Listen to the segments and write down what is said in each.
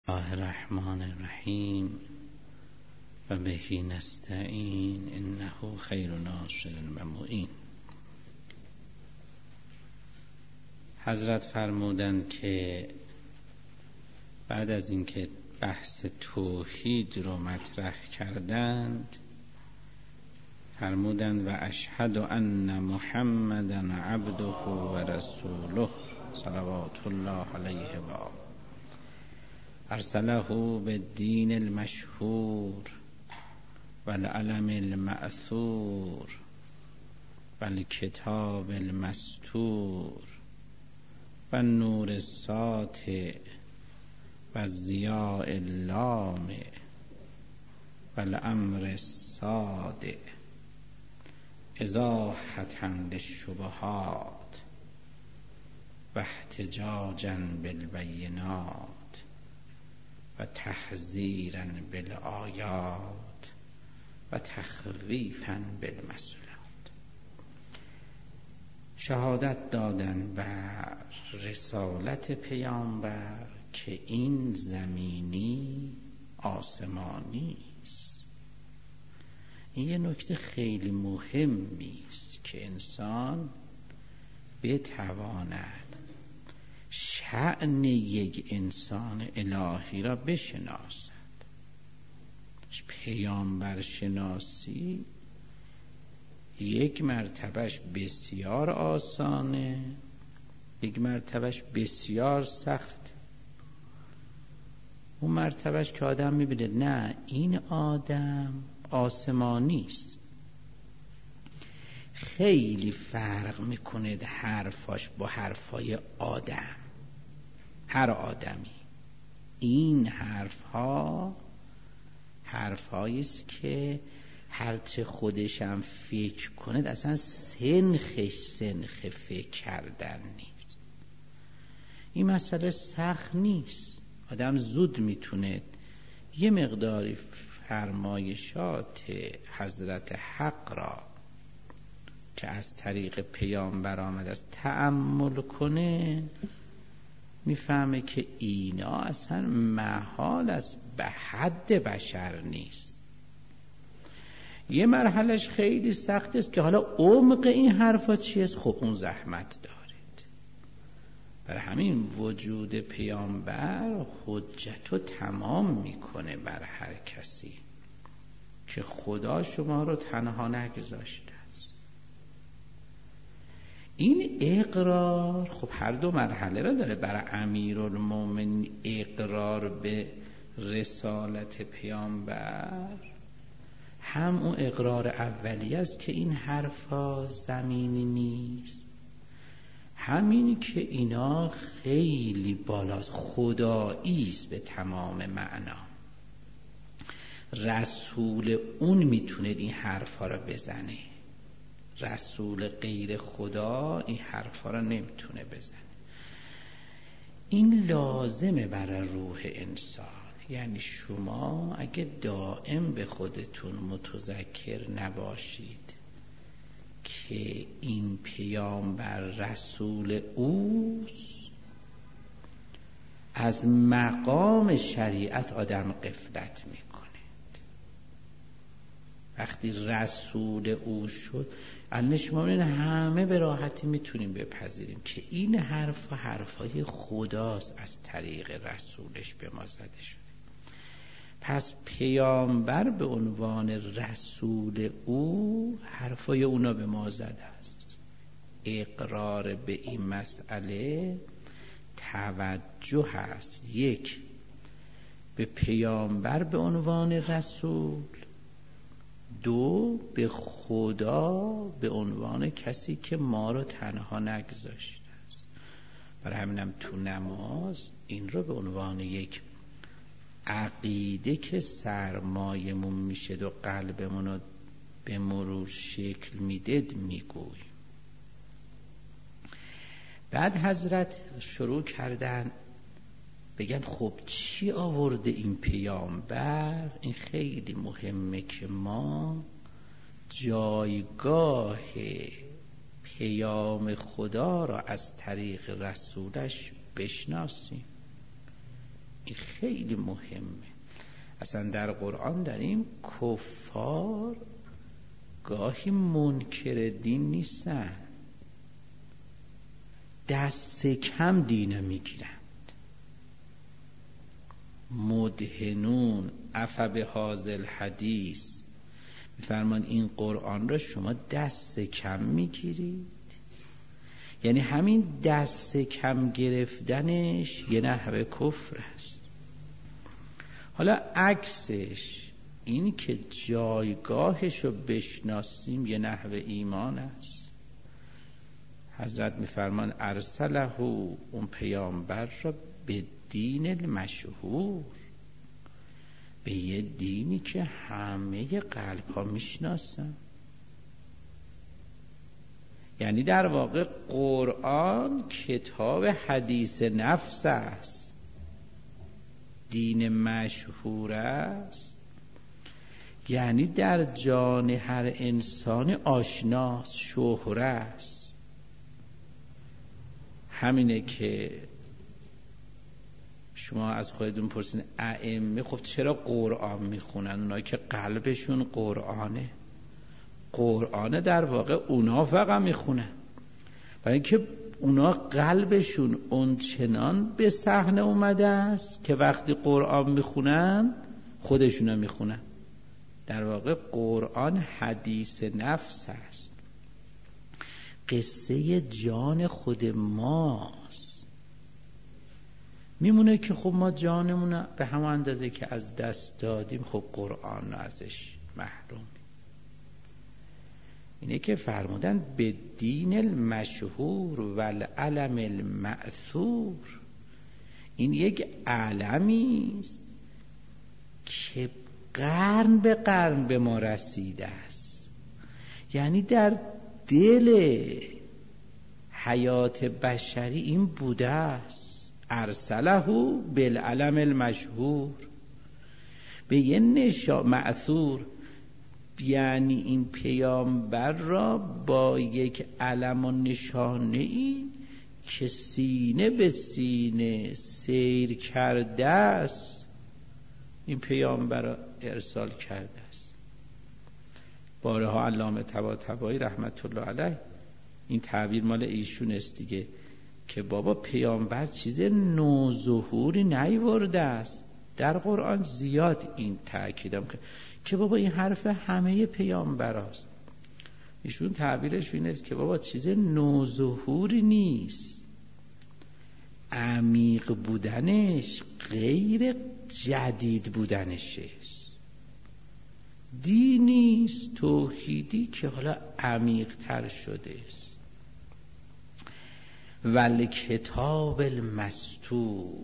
الله الرحمن الرحیم و بهی نستعین انه خیر ناصر و معین. حضرت فرمودند که بعد از اینکه بحث توحید رو مطرح کردند فرمودند و اشهد ان محمدًا عبده و رسوله صلوات الله علیه و ارسله بالدین المشهور والعلم المأثور والکتاب المستور والنور الساطع والضیاء اللامع والامر الصادع ازاحة للشبهات و احتجاجا بالبینات و تحذیرا بالآیات و تخویفا بالمثلات. شهادت دادن بر رسالت پیامبر که این زمینی آسمانی است. این یه نکته خیلی مهمی است که انسان بتواند شأن یک انسان الهی را بشناسد. پیامبر شناسی یک مرتبهش بسیار آسانه، یک مرتبهش بسیار سخت. اون مرتبهش که آدم میبینه نه این آدم آسمانی است، خیلی فرق میکنه حرفاش با حرفای آدم. هر آدمی این حرفهایی است که هرچه خودشم فکر کنه اصلا سنخ فکر کردن نیست. این مسئله سخت نیست، آدم زود میتونه یه مقداری فرمایشات حضرت حق را که از طریق پیامبر آمده است تأمل کنه، میفهمه که اینا اصلا محال است، به حد بشر نیست. یه مرحلهش خیلی سخت است که حالا عمق این حرفا چیست؟ خب اون زحمت دارد. برای همین وجود پیامبر حجت رو تمام میکنه بر هر کسی که خدا شما رو تنها نگذاشته است. این اقرار خب هر دو مرحله را داره. برای امیرالمومنین اقرار به رسالت پیامبر هم اون اقرار اولی است که این حرفا زمینی نیست، همین که اینا خیلی بالاست، خدایی است به تمام معنا. رسول اون میتونه این حرفا را بزنه، رسول غیر خدا این حرفا را نمیتونه بزنه. این لازمه برای روح انسان. یعنی شما اگه دائم به خودتون متذکر نباشید که این پیامبر رسول اوست، از مقام شریعت آدم غفلت میکنه. وقتی رسول او شد الان شما ببینید همه به راحتی میتونیم بپذیریم که این حرفای خداست، از طریق رسولش به ما زده شده. پس پیامبر به عنوان رسول او حرفای اونا به ما زده است. اقرار به این مسئله توجه هست، یک به پیامبر به عنوان رسول، دو به خدا به عنوان کسی که ما رو تنها نگذاشته است. برای همینم تو نماز این رو به عنوان یک عقیده که سرمایمون میشه و قلبمون رو به مرور شکل میدید میگویم. بعد حضرت شروع کردن بگن خب چی آورده این پیامبر؟ این خیلی مهمه که ما جایگاه پیام خدا را از طریق رسولش بشناسیم. این خیلی مهمه. اصلا در قرآن داریم کفار گاهی منکر دین نیستن، دست کم دینو میگیرند. مدهنون افبه هذل حدیث، میفرمان این قرآن را شما دست کم میگیرید. یعنی همین دست کم گرفتنش یه نحوه کفر است. حالا عکسش این که جایگاهش رو بشناسیم یه نحوه ایمان است. حضرت میفرمان ارسله، اون پیامبر را به دین المشهور، به یه دینی که همه قلب ها میشناسن. یعنی در واقع قرآن کتاب حدیث نفس است، دین مشهور است، یعنی در جان هر انسان آشناست، شهره است. همینه که شما از خودتون پرسین ائمه خب چرا قرآن میخونن؟ اونایی که قلبشون قرآنه. قرآن در واقع اونا فقط میخونن، برای اینکه اونا قلبشون اونچنان به صحنه اومده است که وقتی قرآن میخونن خودشونا میخونن. در واقع قرآن حدیث نفس است، قصه جان خود ماست. میمونه که خب ما جانمون به همون اندازه که از دست دادیم خب قرآن ازش محروم. اینه که فرمودن به دین المشهور و العلم المأثور. این یک علمی است که قرن به قرن به ما رسیده است، یعنی در دل حیات بشری این بوده است. ارسله بالعلم المشهور، به یه مأثور، یعنی این پیامبر را با یک علم و نشانه ای که سینه به سینه سیر کرده است، این پیامبر را ارسال کرده است. بارها علامه طباطبایی رحمت الله علیه این تعبیر مال ایشون است دیگه، که بابا پیامبر چیز نوظهوری نیورده است. در قرآن زیاد این تأکیدم که بابا این حرف همه پیامبراست. ایشون تعبیرش این است که بابا چیز نوظهوری نیست، عمیق بودنش غیر جدید بودنش است. دینی است توحیدی که حالا عمیق تر شده است. ول کتاب المستور،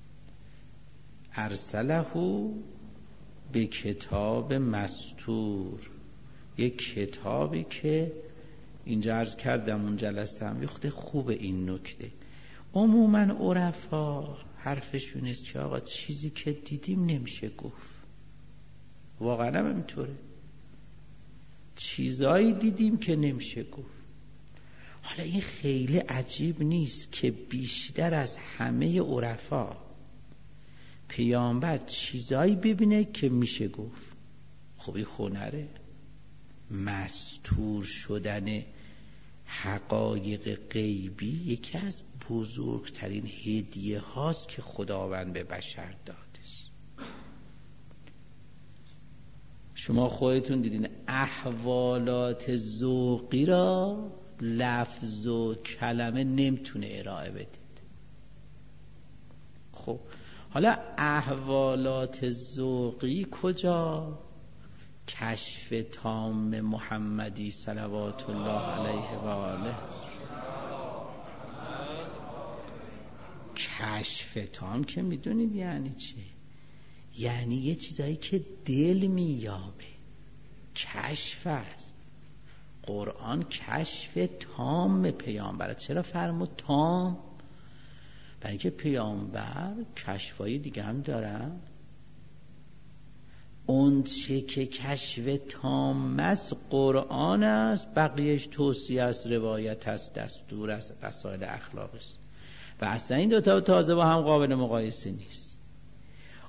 ارسله به کتاب مستور، یک کتابی که اینجا عرض کردم اون جلسه هم یخته خوب این نکته. عموما عرفا حرفشون است که آقا چیزی که دیدیم نمیشه گفت. واقعا هم اینطوره، چیزایی دیدیم که نمیشه گفت. حالا این خیلی عجیب نیست که بیشتر از همه عرفا پیامبر چیزایی ببینه که میشه گفت. خب این هنره، مستور شدن حقایق غیبی یکی از بزرگترین هدیه هاست که خداوند به بشر داده. شما خودتون دیدین احوالات ذوقی را لفظ و کلمه نمیتونه ارائه بدید. خب حالا احوالات ذوقی کجا؟ کشف تام محمدی صلوات الله علیه و آله. کشف تام که میدونید یعنی چه؟ یعنی یه چیزایی که دل مییابه، کشف است. قرآن کشف تام پیامبره. چرا فرمود تام؟ برای اینکه پیامبر کشفای دیگه هم دارن. اون چه که کشف تام است قرآن است، بقیهش توصیه است، روایت است، دستور است، مسائل اخلاق است و اصلا این دوتا تازه با هم قابل مقایسه نیست.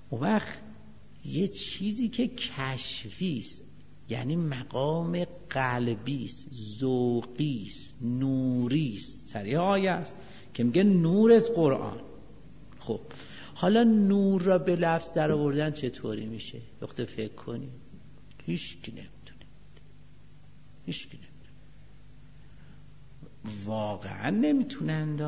اون وقت یه چیزی که کشفیست، یعنی مقام قلبیست، ذوقیست، نوریست. صریح آیه است که میگه نور از قرآن. خب حالا نور را به لفظ در آوردن چطوری میشه؟ وقتی فکر کنیم هیچ کی نمیتونه، واقعا نمیتونند.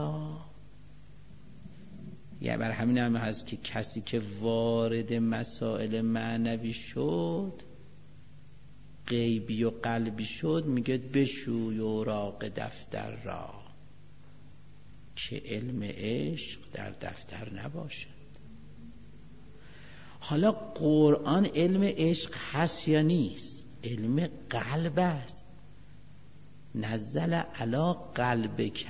یعنی بر همین هم هست که کسی که وارد مسائل معنوی شد، غیبی و قلبی شد، میگه بشوی اوراق دفتر را که علم عشق در دفتر نباشد. حالا قرآن علم عشق هست یا نیست؟ علم قلب است. نزل علی قلبک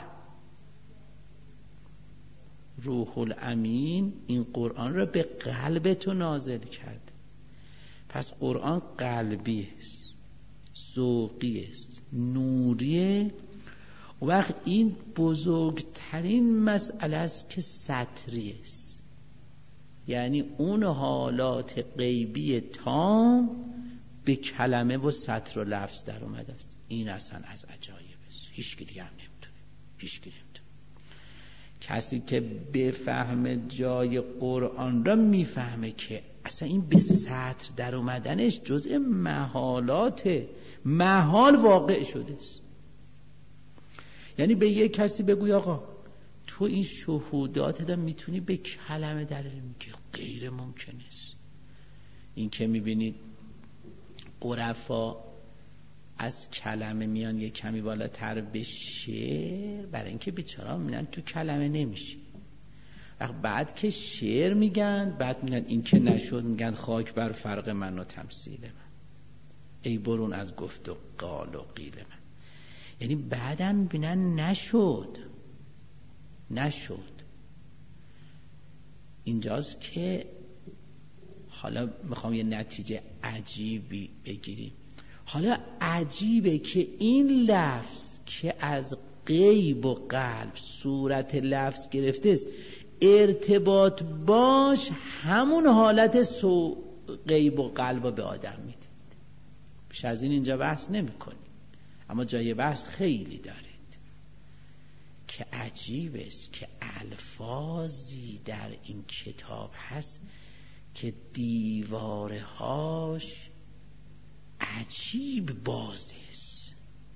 روح الامین، این قرآن را به قلب تو نازل کرد. پس قرآن قلبی است، ذوقی است، نوریه. وقت این بزرگترین مسئله است که سطری است، یعنی اون حالات غیبی تام به کلمه و سطر و لفظ در اومده است. این اصلا از عجایب است، هیچ کی دیگه هم نمیتونه. کسی که بفهمه جای قرآن را میفهمه که اصلا این به سطر در اومدنش جزء محالات محال واقع شده است. یعنی به یک کسی بگوی آقا تو این شهودات دا میتونی به کلمه در میگه غیر ممکن است. این که میبینید عرفا از کلمه میان یک کمی بالاتر به شعر، برای اینکه بیچاره‌ها میگن تو کلمه نمیشه. بعد که شعر میگن، بعد میگن این که نشد، میگن خاک بر فرق من و تمثیل من، ای برون از گفت و قال و قیل من. یعنی بعدم میبینن نشد. اینجاست که حالا میخوام یه نتیجه عجیبی بگیریم. حالا عجیبه که این لفظ که از غیب و قلب صورت لفظ گرفته است، ارتباط باش همون حالت غیب و قلب به آدم میده. بیش از این اینجا بحث نمی کنیم، اما جای بحث خیلی دارید که عجیب است که الفاظی در این کتاب هست که دیوارهاش عجیب باز است.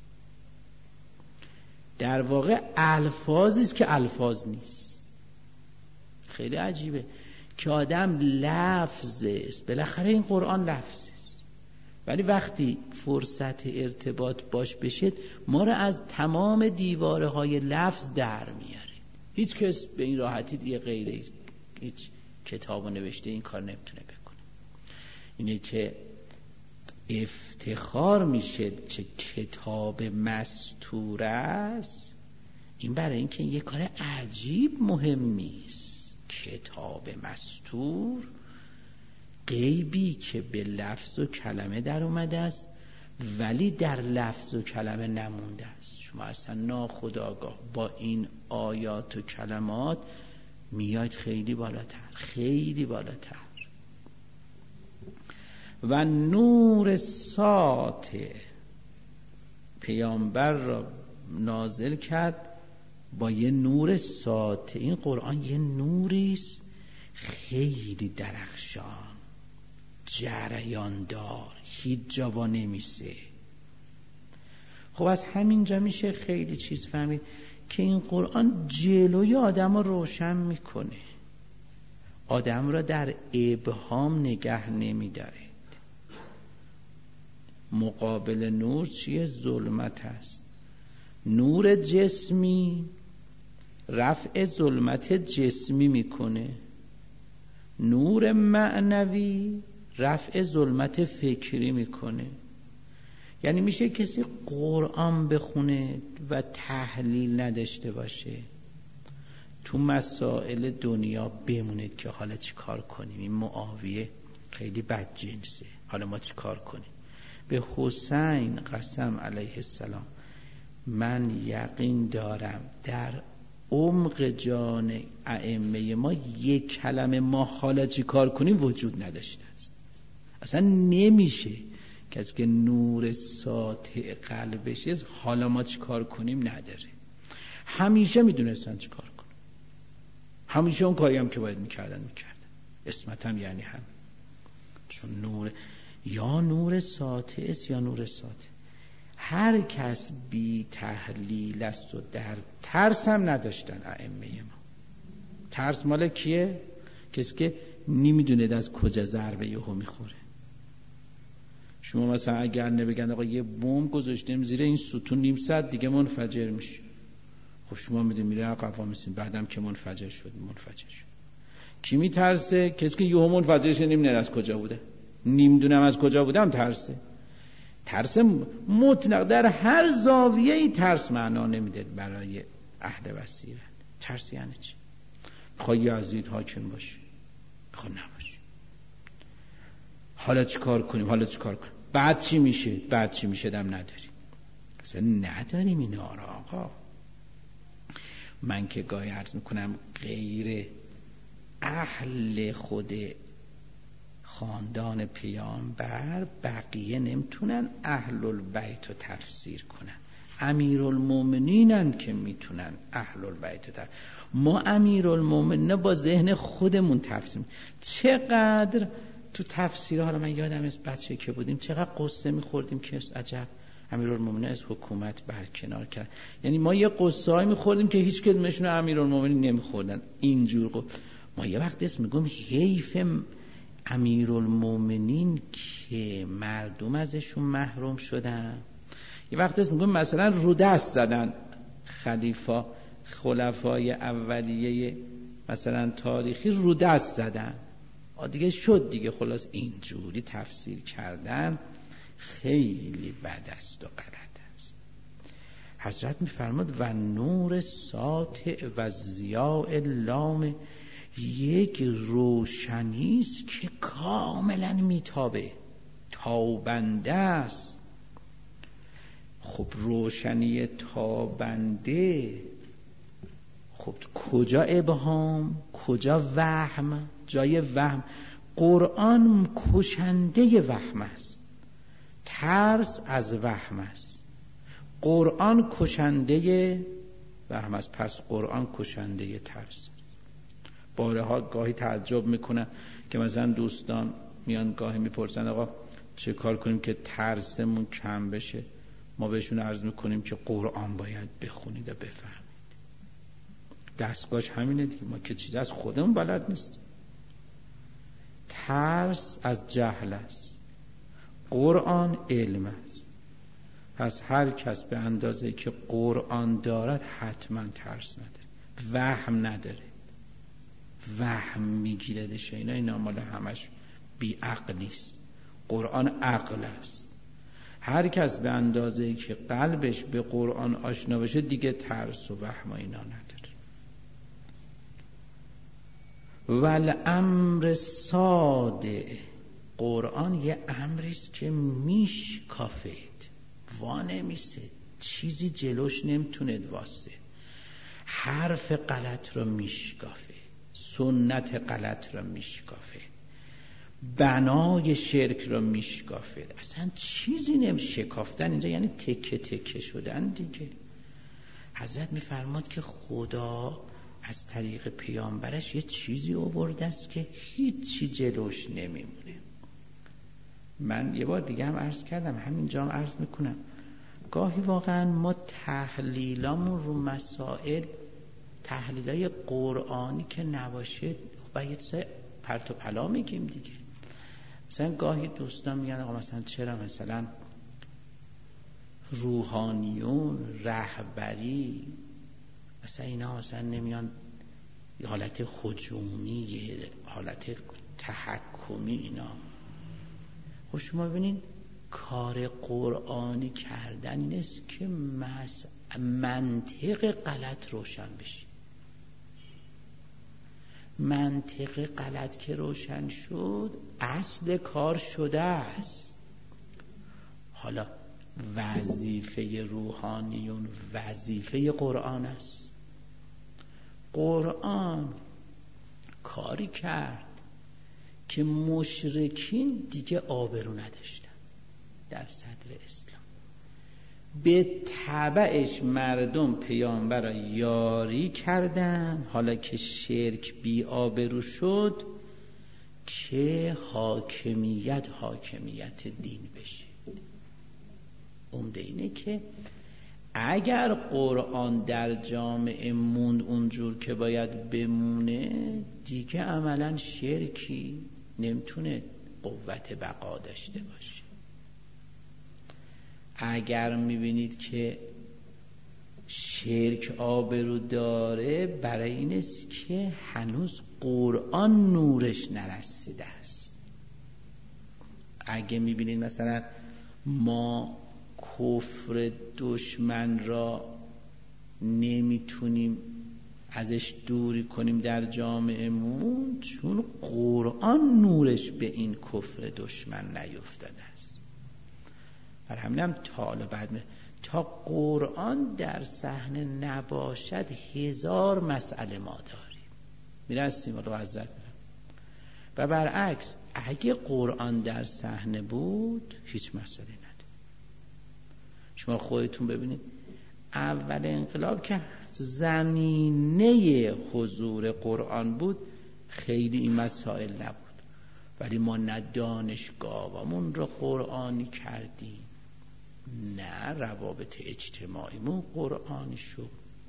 در واقع الفاظی است که الفاظ نیست. خیلی عجیبه که آدم لفظ است، بالاخره این قرآن لفظ است، ولی وقتی فرصت ارتباط باش بشه ما را از تمام دیواره های لفظ در میاره. هیچ کس به این راحتی دیگه غیر هیچ کتاب و نوشته این کار نمیتونه بکنه. اینه که افتخار میشه که کتاب مستور است. این برای اینکه یه کار عجیب مهمی است. کتاب مستور، غیبی که به لفظ و کلمه در اومده است ولی در لفظ و کلمه نمونده است. شما اصلا ناخودآگاه با این آیات و کلمات میاد خیلی بالاتر. و نور ساطع پیامبر را نازل کرد با یه نور ساطع. این قرآن یه نوریست خیلی درخشان، جریان دار، هیچ جا وا نمیسه. خب از همینجا میشه خیلی چیز فهمید که این قرآن جلوی آدم رو روشن میکنه، آدم را در ابهام نگه نمیداره. مقابل نور چیه؟ ظلمت است. نور جسمی رفع ظلمت جسمی میکنه، نور معنوی رفع ظلمت فکری میکنه. یعنی میشه کسی قرآن بخونه و تحلیل نداشته باشه، تو مسائل دنیا بمونید که حالا چی کار کنیم، این معاویه خیلی بدجنسه، حالا ما چی کار کنیم. به حسین قسم علیه السلام من یقین دارم در عمق جان ائمه ما یک کلمه ما حالا چی کار کنیم وجود نداشته است. اصلا نمیشه کسی که نور ساطع قلبش است حالا ما چی کار کنیم نداره. همیشه میدونستن چی کار کنن، همیشه اون کاری هم که باید میکردن. اسمت هم یعنی هم، چون نور یا نور ساطع است یا نور ساطع. هر کس بی تحلیل است و در ترس هم نداشتن ائمه ما. ترس مال کیه؟ کسی که نمیدونه از کجا ضربه یهو میخوره. شما مثلا اگر نبگن آقا یه بمب گذاشتیم زیر این ستون نیم ساعت دیگه منفجر میشه، خب شما میدونید میره عقب وایسین، بعدم که منفجر شد. کی میترسه؟ کسی که یهو منفجر شه نمیدونه از کجا بوده، نمیدونم از کجا بودم. ترس مطلق در هر زاویه‌ای ترس معنا نمیده برای اهل بصیرت. ترس یعنی چی؟ بخوای یزید حاکم باشه، بخوای نباشه، حالا چی کار کنیم، بعد چی میشه دم نداریم. اصلا نداریم اینا را آقا. من که گاهی عرض میکنم غیر اهل خود خاندان پیامبر بقیه نمیتونن اهل البیت رو تفسیر کنن. امیرالمومنینن که میتونن اهل البیت رو تفسیر. ما امیرالمومنین با ذهن خودمون تفسیر. چقدر تو تفسیر، حالا من یادم از بچه که بودیم چقدر قصه میخوردیم که عجب امیرالمومنین از حکومت برکنار کرد. یعنی ما یه قصه‌ای میخوردیم که هیچ کدومشون امیرالمومنین نمیخوردن. اینجور ما یه وقت اسم میگم حیف امیرالمومنین که مردم ازشون محروم شدن. یه وقت اسم میگم مثلا رو دست زدن خلفای اولیه مثلا تاریخی رو دست زدن دیگه شد دیگه. خلاص اینجوری تفسیر کردن خیلی بد است و غلط است. حضرت میفرماد و نور ساطع و ضیاء لام، یک روشنی است که کاملا میتابه، تابنده است. خب روشنی تابنده، خب کجا ابهام، کجا وهم؟ جای وهم. قرآن کشنده وهم است، ترس از وهم است. قرآن کشنده وهم است، پس قرآن کشنده ترس. بارها گاهی تعجب میکنن که مثلا دوستان میان گاهی میپرسن آقا چه کار کنیم که ترسمون کم بشه؟ ما بهشون عرض میکنیم که قرآن باید بخونید و بفهمید. دستگاهش همینه دیگه. ما که چیز از خودمون بلد نیست. ترس از جهل است، قرآن علم است. پس هر کس به اندازه که قرآن دارد حتما ترس نداره، وهم نداره. وهم میگیردش اینا مال همش بی عقلی است. قرآن عقل است. هر کس به اندازه که قلبش به قرآن آشنا بشه دیگه ترس و وهم و اینا نداره. والامر صادع، قرآن یه امریست که میشکافید، وانمیسه، چیزی جلوش نمیتونه واسه. حرف غلط رو میشکافه، سنت غلط رو میشکافه، بنای شرک رو میشکافه. اصلا چیزی نمیشکافتن اینجا یعنی تکه تکه شدن دیگه. حضرت میفرماد که خدا از طریق پیامبرش یه چیزی آورده است که هیچی جلوش نمیمونه. من یه بار دیگه هم عرض کردم، همینجا هم عرض میکنم، گاهی واقعا ما تحلیلامون رو مسائل، تحلیلای قرآنی که نباشه و یه چیز پرت و پلا میگیم دیگه. مثلا گاهی دوستان میگن آقا مثلا چرا مثلا روحانیون، رهبری مثلا اینا مثلا نمیان یه حالت هجومی، یه حالت تحکمی اینا. خب شما ببینید کار قرآنی کردن این است که منطق غلط روشن بشه. منطق غلط که روشن شد اصل کار شده است. حالا وظیفه روحانیون وظیفه قرآن است. قرآن کاری کرد که مشرکین دیگه آبرو نداشتن در صدر اسلام. به تبعش مردم پیامبر را یاری کردن، حالا که شرک بی آبرو شد که حاکمیت دین بشه. عمده اینه که اگر قرآن در جامعه موند اونجور که باید بمونه، دیگه عملا شرکی نمیتونه قوت بقا داشته باشه. اگر میبینید که شرک آبرو داره، برای این است که هنوز قرآن نورش نرسیده است. اگه میبینید مثلا ما کفر دشمن را نمیتونیم ازش دوری کنیم در جامعهمون، چون قرآن نورش به این کفر دشمن نیفتاده است. برای همینم تا قرآن در صحنه نباشد 1000 مسئله ما داریم. میرسیم رو حضرت و برعکس اگه قرآن در صحنه بود هیچ مسئله نداره. شما خودتون ببینید اول انقلاب که زمینه حضور قرآن بود خیلی این مسائل نبود، ولی ما نه دانشگاهمون رو قرآنی کردیم، نه روابط اجتماعیمون قرآنی شد،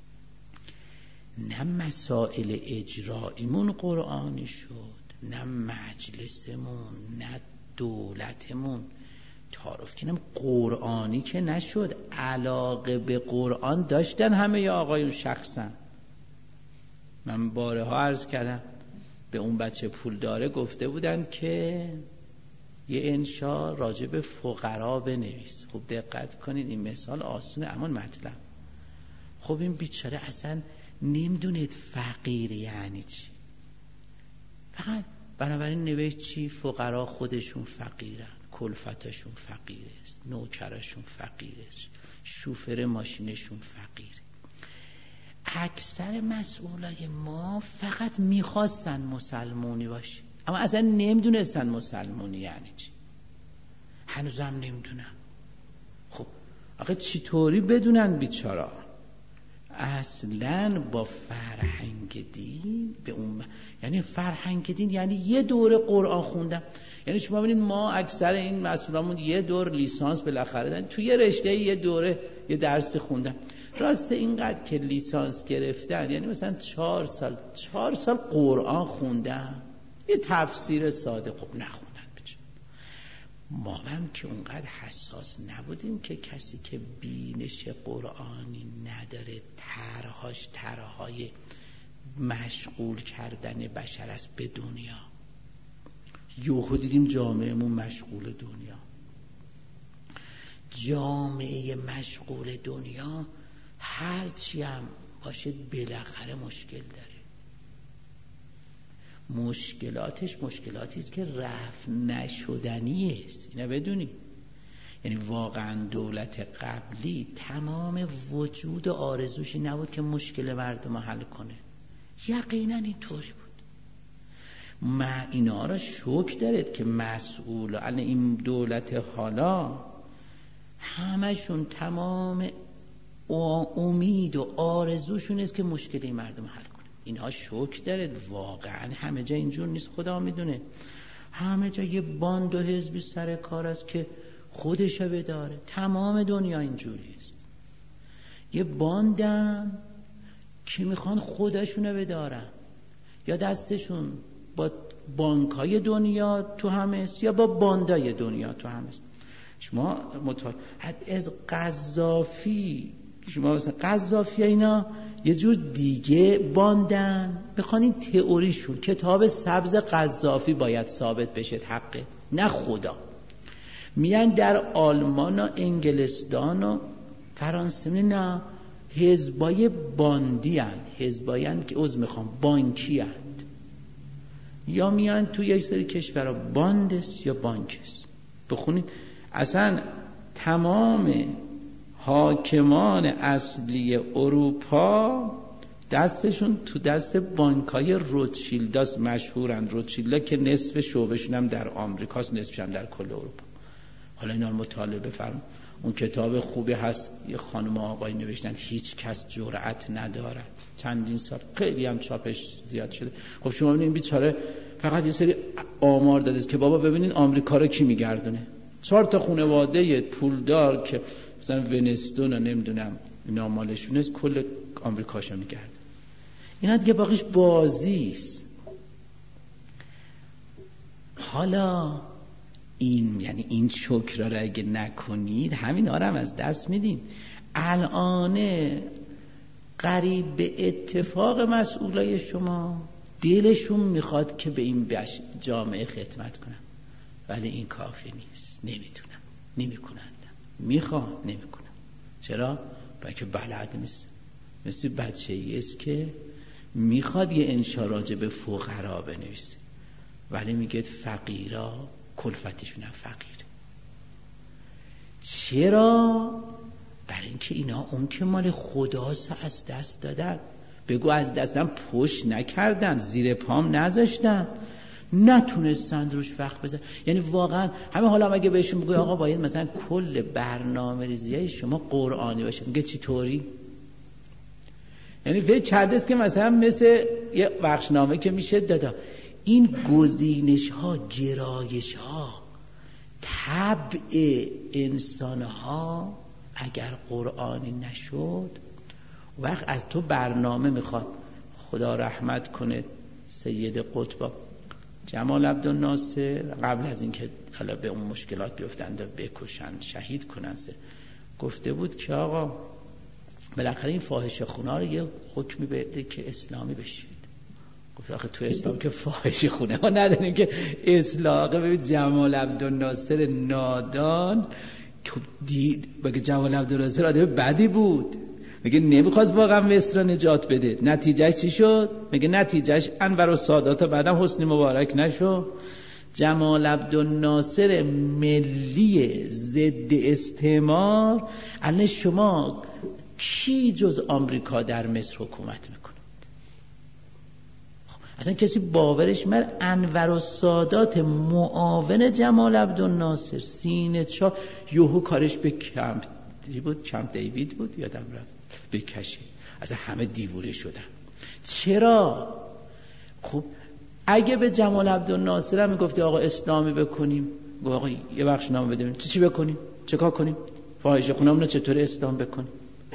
نه مسائل اجراییمون قرآنی شد، نه مجلسمون، نه دولتمون. تعارف کنم قرآنی که نشد. علاقه به قرآن داشتن همه ی آقایون شخصا. من بارها عرض کردم به اون بچه پول داره گفته بودند که یه انشا راجع به فقرا بنویس. خب دقت کنید این مثال آسونه اما مطلب. خب این بیچاره اصلا نمیدونه فقیر یعنی چی. فقط بنابراین نوشت چی؟ فقرا خودشون فقیرن، کلفتشون فقیر است، نوکرشون فقیر است، شوفر ماشینشون فقیره. اکثر مسئولای ما فقط میخواستن مسلمونی باشه، اما اصلا نمیدونستن مسلمونی یعنی چی. هنوز هم نمیدونن. خب آخه چطوری بدونن بیچارا؟ اصلا با فرهنگ دین به اون یعنی فرهنگ دین یعنی یه دوره قرآن خوندم. یعنی شما ببینید ما اکثر این مسئولامون یه دور لیسانس بالاخره دادن، تو یه رشته یه دوره یه درس خوندن. راست اینقدر که لیسانس گرفتن یعنی مثلا 4 سال قرآن خوندن، یه تفسیر ساده خب نخوندن. ما هم که اونقدر حساس نبودیم که کسی که بینش قرآنی نداره طرحهای مشغول کردن بشر است به دنیا. یهو دیدیم جامعهمون مشغول دنیا. جامعه مشغول دنیا هرچی هم باشه بالاخره مشکل داره. مشکلاتش مشکلاتی است که رفع نشدنی است. اینا بدونی. یعنی واقعا دولت قبلی تمام وجود و آرزوشی نبود که مشکل مردم حل کنه. یقینا اینطوری بود. ما اینا را شکر دارید که مسئولان این دولت حالا همشون تمام امید و آرزوشون است که مشکل این مردم حل کنه. اینها شکر دارید. واقعا همه جا اینجور نیست، خدا میدونه. همه جا یه باند و حزبی سر کار است که خودش بداره. تمام دنیا اینجوری است. یه باندن که میخوان خودشونو بدارن، یا دستشون با بانکای دنیا تو همه است یا با باندای دنیا تو همه است. شما از قذافی، شما مثلا قذافی اینا یه جور دیگه باندن، بخوان این تئوریشون کتاب سبز قذافی باید ثابت بشه حقه، نه خدا. میان در آلمان و انگلستان و فرانسه نه حزبای باندی هست، حزبایی هست که میخوام بانکی هست، یا میان تو یک سری کشورها باند است یا بانک است. بخونید اصلا تمام حاکمان اصلی اروپا دستشون تو دست بانکای روتشیلداست، مشهورن روتشیلدا که نصف شعبشون هم در آمریکاست، نصفش هم در کل اروپا. حالا اینا رو مطالعه بفرمایید. اون کتاب خوبی هست، یه خانم و آقای نوشتن هیچ کس جرأت ندارد، چندین سال خیلی هم چاپش زیاد شده. خب شما ببینید این بیچاره فقط یه سری آمار داده که بابا ببینید آمریکا رو کی میگردونه. 4 تا خانواده پولدار که مثلا ونستون و نمیدونم اینا مالشونه کل آمریکاشو میگرده. اینا دیگه باقیش بازیست. حالا این یعنی این شکر را اگه نکنید همین آرام از دست میدین. الان قریب به اتفاق مسئولای شما دلشون میخواد که به این جامعه خدمت کنن، ولی این کافی نیست، نمیتونن، نمیکنن. میخوان نمیکنن. چرا؟ برای که بلد نیست. مثل بچه‌ای است که میخواد یه انشا راجع به فقرا بنویسه ولی میگه فقیرا کلفتشون هم فقیره. چرا؟ برای اینکه اینا اون که مال خداست از دست دادن. بگو از دستم پشت نکردن، زیر پام نذاشتن، نتونستن روش وقت بزن. یعنی واقعا همه حالا اگه بهشون بگوی آقا باید مثلا کل برنامه ریزیای شما قرآنی باشه، میگه چی طوری؟ یعنی فکر کرده است که مثلا مثل یه بخشنامه که میشه دادا. این گزینش ها، گرایش ها، طبع انسان ها اگر قرآنی نشد، وقت از تو برنامه میخواد. خدا رحمت کنه سید قطب جمال عبدالناصر قبل از اینکه حالا به اون مشکلات بیفتند و بکشند شهید کنند گفته بود که آقا بالاخره این فاحشه خونا رو یه حکمی بده که اسلامی بشید. گفت آخه تو اسلام که فاحشه خونه ما نداریم که اصلاحه. ببین جمال عبدالناصر نادان دید بگه جمال عبدالناصر آدم بدی بود، میگه نمیخواست واقعا مصر را نجات بده. نتیجهش چی شد؟ میگه نتیجهش انور و سادات و بعدم حسنی مبارک نشد. جمال عبدالناصر ملی ضد استعمار. الان شما کی جز آمریکا در مصر حکومت میکنه؟ اصلا کسی باورش من انور و سادات معاون جمال عبدالناصر سینه چا یهو کارش به کمپ دیوید بود یادم رفت بکشه. اصلا همه دیوونه شدن. چرا؟ خب اگه به جمال عبدالناصر هم میگفتی آقا اسلامی بکنیم، آقا یه بخش نامه بدیم، چی بکنیم؟ چه کار کنیم؟ فاحشه خونمون رو چطور اسلام بکنیم؟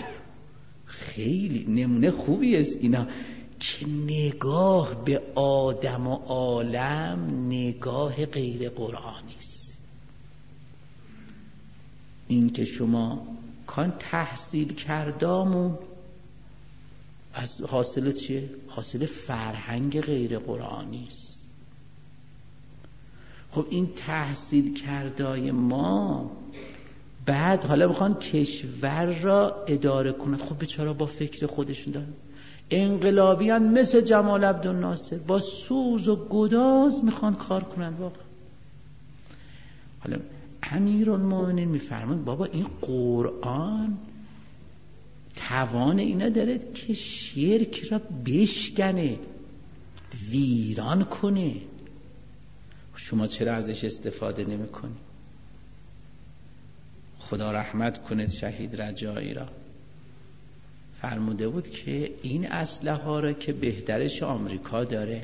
خیلی نمونه خوبی است اینا که نگاه به آدم و عالم نگاه غیر قرآنی است. این که شما کان تحصیل کردامون از حاصل چیه؟ حاصل فرهنگ غیر قرآنی است. خب این تحصیل کردای ما بعد حالا میخوان کشور را اداره کنند. خب بیچاره با فکر خودشون دارن، انقلابیان مثل جمال عبدالناصر با سوز و گداز میخوان کار کنند. واقعا حالا امیرالمومنین میفرمان بابا این قرآن توان اینا داره که شرک را بشکنه، ویران کنه. شما چرا ازش استفاده نمی کنی؟ خدا رحمت کنه شهید رجایی را، فرموده بود که این اسلحه ها را که بهترش آمریکا داره،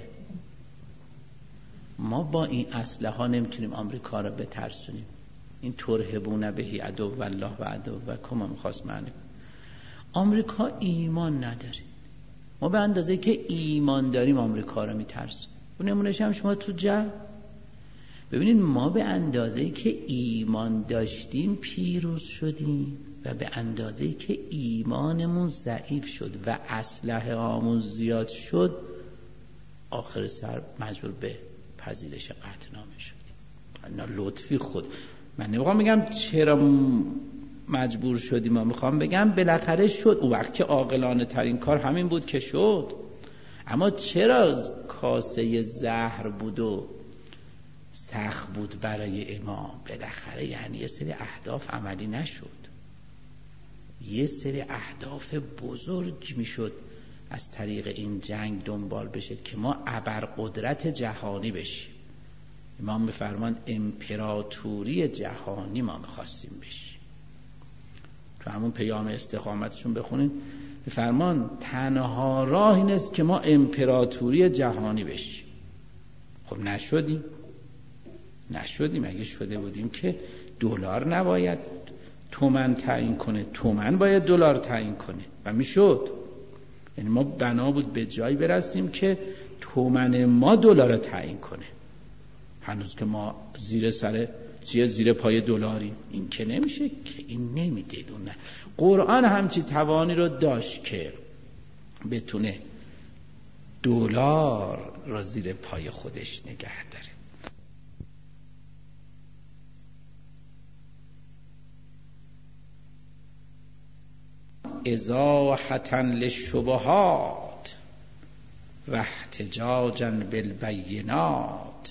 ما با این اسلحه ها نمیتونیم آمریکا را بترسونیم. این ترهبون بهی عدو والله و عدو و کما میخواست معنی. آمریکا ایمان نداره، ما به اندازه که ایمان داریم آمریکا را میترسونیم. اون نمونهش هم شما تو جنگ ببینید، ما به اندازه که ایمان داشتیم پیروز شدیم و به اندازه که ایمانمون ضعیف شد و اسلحه هامون زیاد شد آخر سر مجبور به پذیرش قطعنامه شدیم. اینا لطفی خود من نمیخوام بگم چرا مجبور شدیم، ما میخوام بگم بالاخره شد. اون وقت که عاقلانه ترین کار همین بود که شد. اما چرا کاسه زهر بود و سخت بود برای امام؟ بالاخره یعنی یه سری اهداف عملی نشد، یه سری اهداف بزرگ میشد از طریق این جنگ دنبال بشه که ما ابرقدرت جهانی بشیم. امام می‌فرمان امپراتوری جهانی ما می‌خواستیم بشیم. تو همون پیام استقامتشون بخونین می‌فرمان تنها راه این است که ما امپراتوری جهانی بشیم. خب نشدیم. اگه شده بودیم که دلار نباید تومن تعیین کنه، تومن باید دلار تعیین کنه و میشد. یعنی ما بنا بود به جایی برسیم که تومن ما دلار تعیین کنه. هنوز که ما زیر پای دلاریم، این که نمیشه که، این نمیده. نه قرآن همچی توانی رو داشت که بتونه دلار رو زیر پای خودش نگه داره. ازاحة للشبهات و احتجاجا بالبینات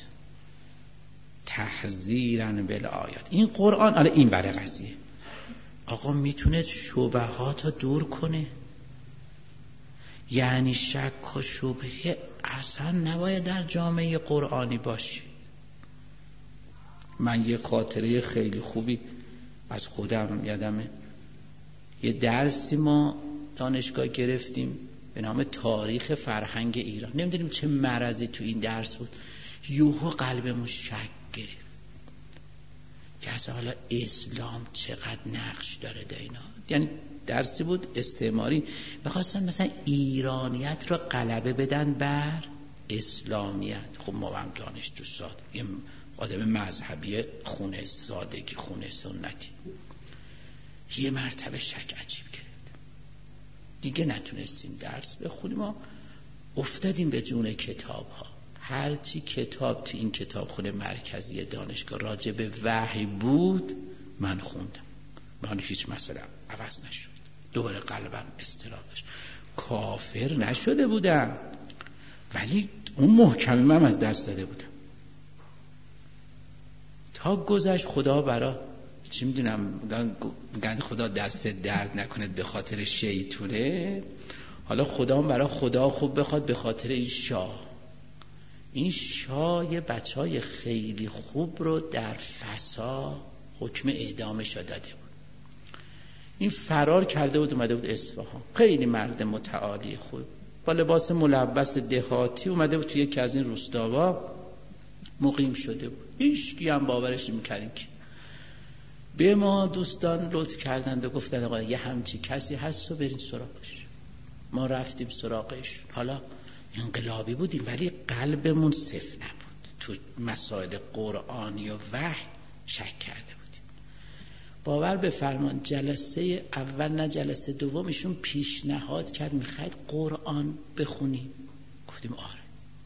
تحذیرا بالآیات. این قرآن این بره قضیه آقا میتونه شبهات رو دور کنه. یعنی شک و شبهه اصلا نباید در جامعه قرآنی باشه. من یه خاطره خیلی خوبی از خودم یادمه. یه درسی ما دانشگاه گرفتیم به نام تاریخ فرهنگ ایران. نمیدونیم چه مرضی تو این درس بود، یوهو قلبمون شک گرفت که اصلا حالا اسلام چقدر نقش داره در اینا. یعنی درسی بود استعماری، می‌خواستن مثلا ایرانیت رو غلبه بدن بر اسلامیت. خب ما هم دانش تو ساده، یه آدم مذهبی خونه سادگی، خونه سنتی، یه مرتبه شک عجیب گرفت. دیگه نتونستیم درس بخونیم و افتادیم به جون کتاب ها. هرچی کتاب تو این کتابخونه مرکزی دانشگاه راجع به وحی بود من خوندم. من هیچ مسئله عوض نشد. دوباره قلبم اضطراب داشت. کافر نشده بودم ولی اون محکمی من از دست داده بودم. تا گذشت خدا برا چی میدونم، میگن خدا دست درد نکند به خاطر شیطونه. حالا خدا برای خدا خوب بخواد به خاطر این شاه یه بچهای خیلی خوب رو در فسا حکم اعدامش داده بود. این فرار کرده بود اومده بود اصفهان. خیلی مرد متعالی خوب با لباس ملبس دهاتی اومده بود توی یکی از این روستاوا مقیم شده بود. هیچکی هم باورش نمی‌کرد که به ما دوستان لطف کردند و گفتند آقا یه همچی کسی هست و برین سراغش. ما رفتیم سراغش. حالا انقلابی بودیم ولی قلبمون صفر نبود. تو مسائل قرآنی و وحی شک کرده بودیم. باور بفرمان جلسه اول نه جلسه دوم ایشون پیشنهاد کرد میخواید قرآن بخونیم. گفتیم آره.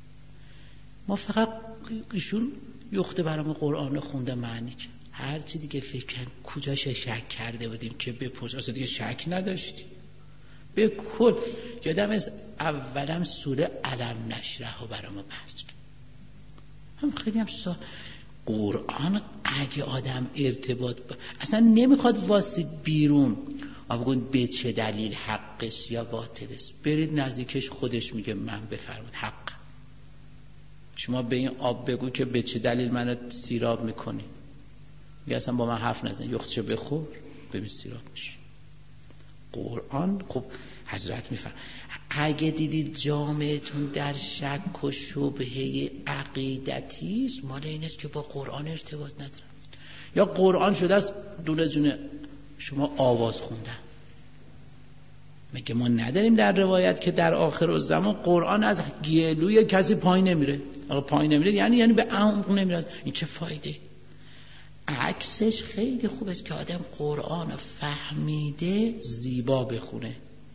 ما فقط ایشون یخته برام قرآن رو خونده معنی کرد. هر چی دیگه فکر کنم کجاش شک کرده بودیم که بپرس، اصلا دیگه شک نداشتیم به کل. یادم از اولم سوره علم نشرح و برام بحث کرد. هم خیلی هم قرآن اگه آدم ارتباط اصلا نمیخواد واسید بیرون بگون به چه دلیل حقش یا باطلش، برید نزدیکش خودش میگه من بفرمایید حق. شما به این آب بگو که به چه دلیل منو سیراب میکنی، میگه اصلا با من حرف نزن، یختشو بخور ببین سیراب میشی. قرآن خب حضرت میفرماید اگه دیدید جامعتون در شک و شبهه عقیدتی است، مال این است که با قرآن ارتباط نداره. یا قرآن شده است دونه دونه شما آواز خوندن. میگه ما نداریم در روایت که در آخر الزمان قرآن از گلوی کسی پایین نمیره. آقا پایین نمیره یعنی به عمق نمیره. این چه فایده؟ عکسش خیلی خوب است که آدم قرآن فهمیده زیبا بخونه.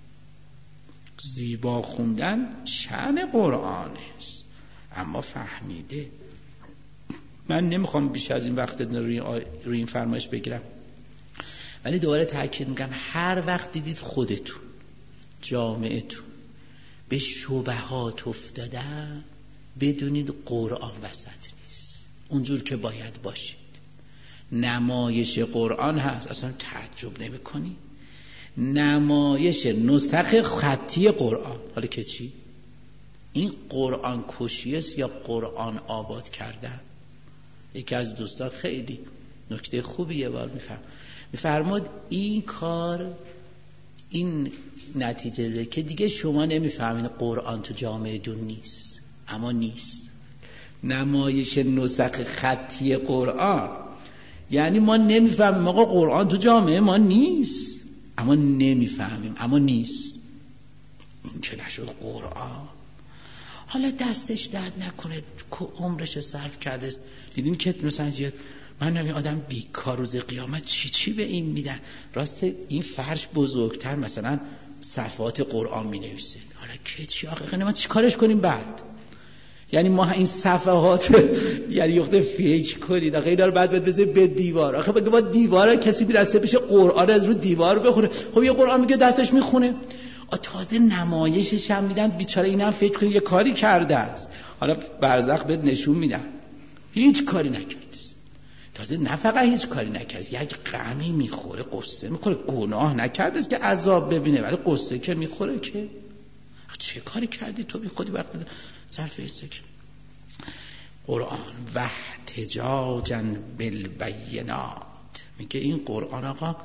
زیبا خوندن شأن قرآن است، اما فهمیده. من نمیخوام بیش از این وقت روی این فرمایش بگیرم، ولی دوباره تاکید میگم هر وقت دیدید خودتون جامعتون به شبهات افتادن بدونید قرآن وسط نیست اونجور که باید باشید. نمایش قرآن هست، اصلا تعجب نمی کنی. نمایش نسخ خطی قرآن. حالا که چی؟ این قرآن کشی است یا قرآن آباد کردن؟ یکی از دوستان خیلی نکته خوبی یه بار میفرمود این کار این نتیجه ده که دیگه شما نمیفهمین قرآن تو جامعه دون نیست. اما نیست. نمایش نسخ خطی قرآن یعنی ما نمیفهمیم آقا قرآن تو جامعه ما نیست، اما نمیفهمیم، اما نیست. این که نشد قرآن. حالا دستش درد نکنه عمرش صرف کرده. دیدین که مثلا من نمی آدم بیکار روز قیامت چی به این میدن. راست این فرش بزرگتر مثلا صفحات قرآن می نویسه. حالا که چی آقا ما چی کارش کنیم بعد؟ یعنی ما این صفحات یعنی یخته فکر کنید آقا اینا رو بعد بذارید به دیوار. آخه بگه با دیوار کسی برسه بشه قرآن از رو دیوار بخونه. خب یه قرآن میگه دستش میخونه. تازه نمایشش هم میدن بیچاره اینم فکر کنه یه کاری کرده است. حالا برزخ بهت نشون میدن هیچ کاری نکرده. تازه نه فقط هیچ کاری نکرد، یک غمی میخوره، قصه میخوره. گناه نکرده است که عذاب ببینه، ولی قصه که میخوره که چه کاری کردی تو بی خودی وقت صرف ایسته که قرآن و احتجاجا بالبینات. میگه این قرآن آقا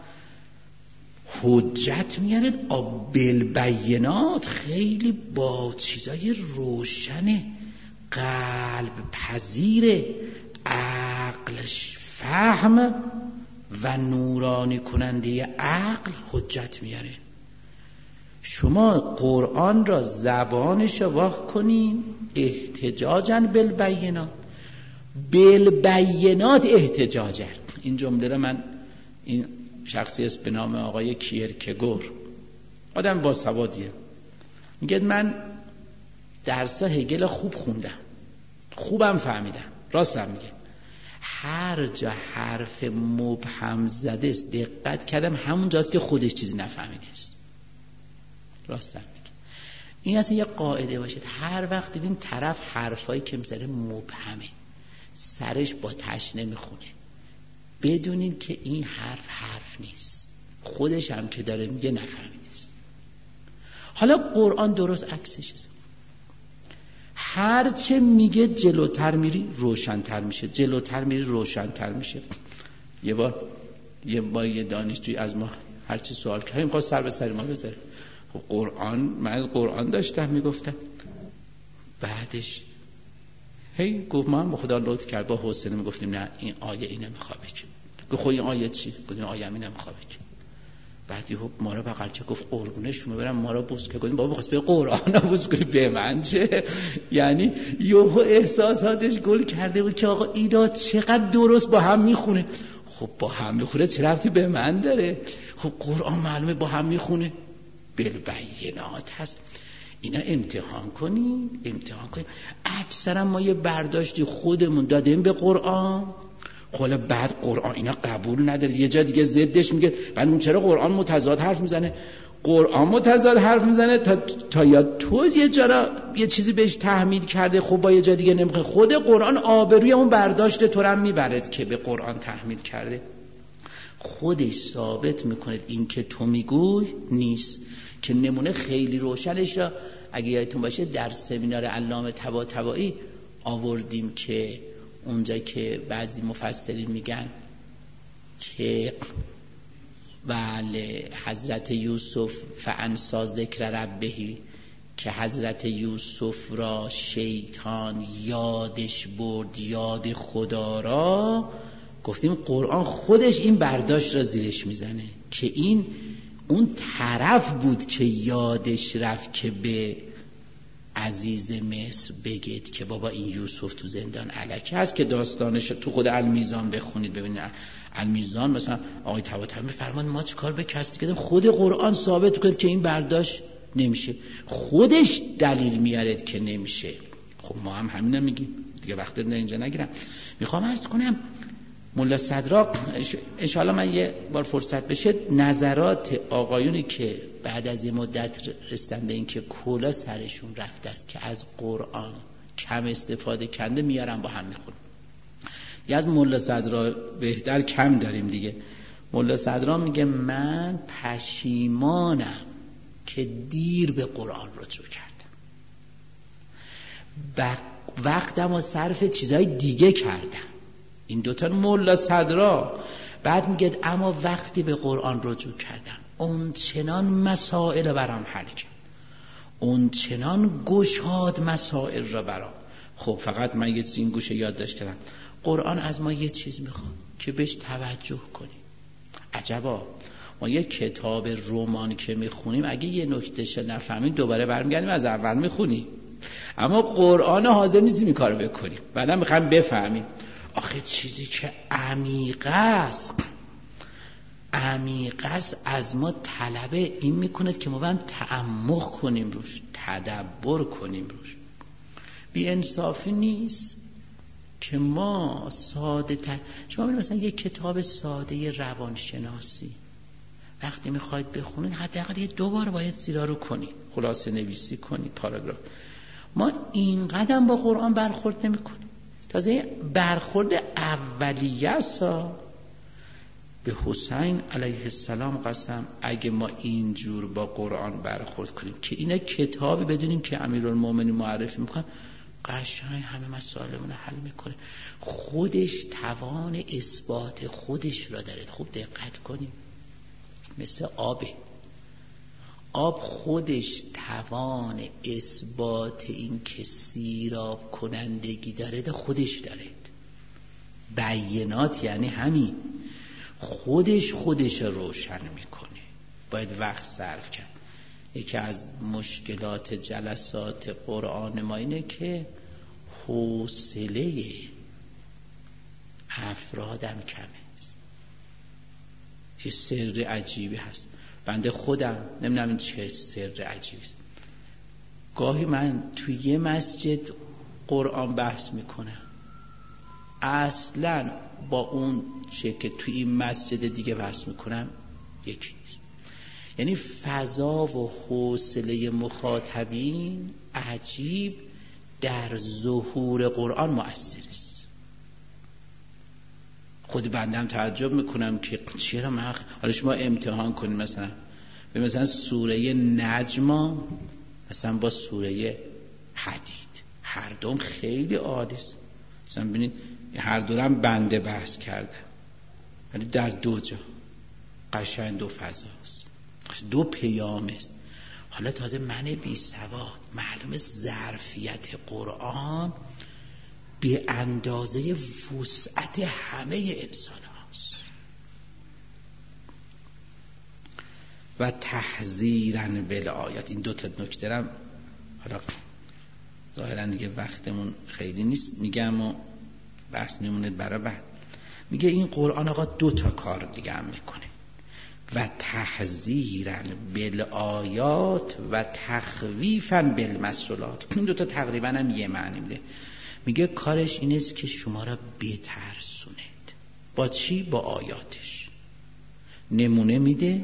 حجت میاره بالبینات، خیلی با چیزای روشن قلب پذیره، عقلش فهم و نورانی کننده عقل حجت میاره. شما قرآن را زبانش واق کنین احتجاجاً بالبینات. بالبینات احتجاجاً. این جمله را من، این شخصی است به نام آقای کیرکگور، آدم با سوادیه، میگه من درسا هگل خوب خوندم، خوبم فهمیدم، راستم میگه. هر جا حرف مبهم زده است دقت کردم همون جاست که خودش چیزی نفهمیده است. راستم میگه. این اصلا یه قاعده باشید، هر وقت دیدین طرف حرفایی که میزنه مبهمه، سرش با تش نمیخونه، بدونین که این حرف نیست، خودش هم که داره میگه نفهمیده است. حالا قرآن درست عکسش است. هرچه میگه جلوتر میری روشن‌تر میشه، جلوتر میری روشن‌تر میشه. یه بار یه دانشجوی از ما هرچی سوال کرد میخواست سر به سر ما بذاره. خب قرآن، من از قرآن داشتم میگفتم، بعدش هی گفت من با خدا لطف کرد با حوصله میگفتیم نه این آیه اینو میخوابه که. گفت خب این آیه چی؟ گفتیم آیه اینو میخوابه که. بعدی ما رو بغلچه گفت قربونش میبرم ما رو بوس که. گفتیم بابا بخواست به قرآن رو بوس کنی به من چه؟ یعنی یهو احساساتش گل کرده بود که آقا اینا چقدر درست با هم میخونه. خب با هم میخونه چه ربطی به من داره؟ خب قرآن معلومه با هم میخونه، بالبینات هست. اینا امتحان کنید. اکثرا ما یه برداشتی خودمون دادیم به قرآن، خلا بعد قرآن اینا قبول نداره، یه جا دیگه ضدش میگه. بعد اون چرا قرآن متضاد حرف میزنه؟ قرآن متضاد حرف میزنه تا یا تو یه جا یه چیزی بهش تحمیل کرده، خب با یه جا دیگه نمیخواد. خود قرآن آبروی اون برداشت تو رو میبرد که به قرآن تحمیل کرده، خودش ثابت میکنه این که تو میگوی نیست. که نمونه خیلی روشنش را اگه یادتون باشه در سمینار علامه طباطبایی آوردیم که اونجا که بعضی مفسرین میگن که بله حضرت یوسف فانسا ذکر ربهی، که حضرت یوسف را شیطان یادش برد، یاد خدا را. گفتیم قرآن خودش این برداشت را زیرش میزنه که این اون طرف بود که یادش رفت که به عزیز مصر بگید که بابا این یوسف تو زندان الکی هست، که داستانش تو خود المیزان بخونید ببینید. المیزان مثلا آقای طباطبایی میفرمان ما چه کار به کسی کردیم، خود قرآن ثابت کنه که این برداشت نمیشه، خودش دلیل میارد که نمیشه. خب ما هم همین میگیم دیگه، وقت اینجا نگیرم. میخوام عرض کنم ملا صدراق انشاءالله من یه بار فرصت بشه نظرات آقایونی که بعد از یه مدت رسیدن به این که کلا سرشون رفته است که از قرآن کم استفاده کنده میارم با هم میخونم. یه از ملا صدراق بهتر کم داریم دیگه. مولا صدرا میگه من پشیمانم که دیر به قرآن رجوع کردم، وقتم و صرف چیزای دیگه کردم. این دوتا مولا صدرا. بعد میگه اما وقتی به قرآن رجوع کردم اون چنان مسائل برام حل کرد، اون چنان گشاد مسائل را برام. خب فقط من یه این گوشه یاد داشتم، قرآن از ما یه چیز میخواد که بهش توجه کنیم. عجبا، ما یه کتاب رمان که میخونیم اگه یه نکتهش نفهمیم دوباره برمیگردیم از اول میخونیم، اما قرآن حاضر نیستیم این کارو بکنیم، بعدا میخوایم بفهمیم. آخه چیزی که عمیق است از ما طلب این میکند که ما هم تعمق کنیم روش، تدبر کنیم روش. بی انصافی نیست که ما ساده تر، شما ببینید مثلا یک کتاب ساده روانشناسی وقتی میخواید بخونید حداقل یه 2 بار باید زیرا رو کنید، خلاصه نویسی کنید، پاراگراف. ما این قدم با قرآن برخورد نمی کنیم. تازه برخورد اولیه است. به حسین علیه السلام قسم اگه ما اینجور با قرآن برخورد کنیم که اینا کتابی بدونیم که امیرالمومنین معرفی میکنه، قشنگ همه مسائلمون حل میکنه. خودش توان اثبات خودش را داره. خوب دقت کنیم، مثل آب خودش توان اثبات این که سیراب کنندگی داره خودش داره. بیانات یعنی همین، خودش روشن میکنه. باید وقت صرف کرد. یکی از مشکلات جلسات قرآن ما اینه که حوصله افرادم کمه. یه سر عجیبی هست، بنده خودم نمیدونم این چه سر عجیبی است. گاهی من توی یه مسجد قرآن بحث میکنم، اصلا با اون چه که توی این مسجد دیگه بحث میکنم یکی نیست. یعنی فضا و حوصله مخاطبین عجیب در ظهور قرآن مؤثر است. خود بندم تعجب میکنم که چرا حالا شما امتحان کنید مثلا سوره نجم مثلا با سوره حدید، هر دوم خیلی عالی است. مثلا ببینید هر دورم بنده بحث کردم، ولی در 2 جا قشنگ 2 فضاست، 2 پیام است. حالا تازه من بی سواد معلومه ظرفیت قرآن به اندازه وسعت همه انسان هاست. و تحذیراً بالآیات. این 2 تا نکته رم حالا ظاهراً دیگه وقتمون خیلی نیست میگم و بحث میمونه برای بعد. میگه این قرآن آقا 2 تا کار دیگه هم میکنه، و تحذیراً بالآیات و تخویفاً بالمسئولات. این 2 تا تقریباً هم یه معنی میده. میگه کارش این است که شما را بترسوند. با چی؟ با آیاتش. نمونه میده.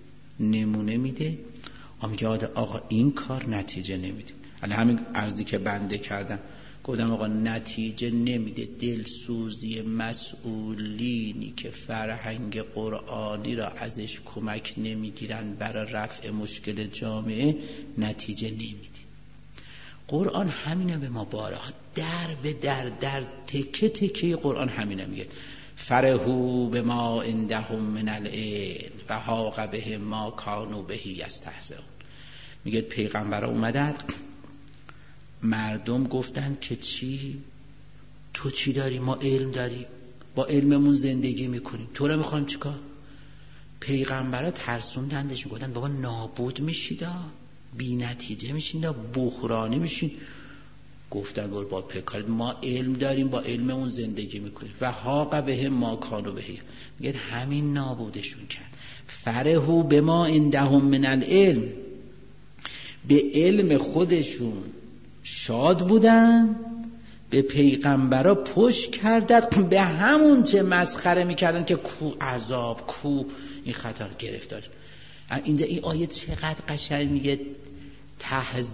میگه آقا این کار نتیجه نمیده. الان همین عرضی که بنده کردم، گفتم آقا نتیجه نمیده. دلسوزی مسئولینی که فرهنگ قرآنی را ازش کمک نمیگیرن برای رفع مشکل جامعه نتیجه نمیده. قرآن همینه به ما بارها در به در تکه تکه قرآن همینه میگه فرحوا بما عندهم من العلم و حاق بهم ما کانوا به یستهزئون. میگه پیغمبر اومدن، مردم گفتن که چی؟ تو چی داری؟ ما علم داری، با علممون زندگی میکنیم، تو رو میخوایم چیکار؟ پیغمبرها ترسوندندش، میگفتن بابا نابود میشید، بی نتیجه میشین، بحرانی میشین. گفتن برو با پیکارت، ما علم داریم، با علممون زندگی میکنیم. و حاق بهم ما کانوا به. میگه همین نابودشون کرد. فرحوا بما عندهم من العلم، به علم خودشون شاد بودن، به پیغمبرا پشت کردن، به همون چه مسخره میکردن که کو عذاب، کو این خطر گرفتار. اینجا این آیه چقدر قشنگ میگه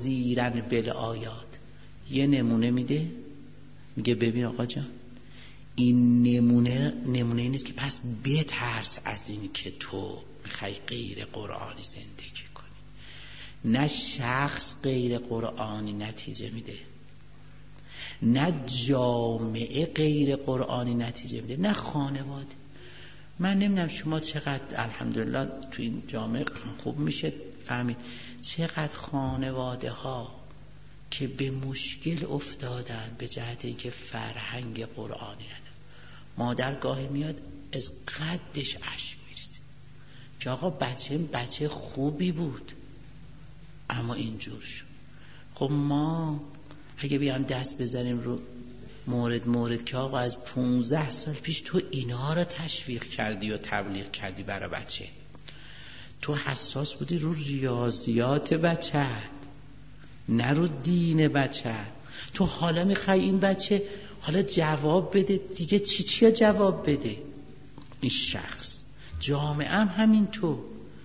تحذیراً بالآیات. یه نمونه میده، میگه ببین آقا جان، این نمونه نیست که پس بترس از این که تو میخوای غیر قرآنی زندگی کنی. نه شخص غیر قرآنی نتیجه میده، نه جامعه غیر قرآنی نتیجه میده، نه خانواده. من نمیدونم شما چقدر الحمدلله تو این جامعه خوب میشه فهمید چقدر خانواده ها که به مشکل افتادن به جهت اینکه فرهنگ قرآنی ندارن. مادر گاهی میاد از قدش اشک میریزه که آقا بچه خوبی بود اما اینجور شد. خب ما اگه بیام دست بزنیم رو مورد که آقا از 15 سال پیش تو اینها رو تشویق کردی و تبلیغ کردی برای بچه، تو حساس بودی رو ریاضیات بچه نه رو دین بچه، تو حالا میخوای این بچه حالا جواب بده دیگه. چی جواب بده؟ این شخص جامعه هم همینطور.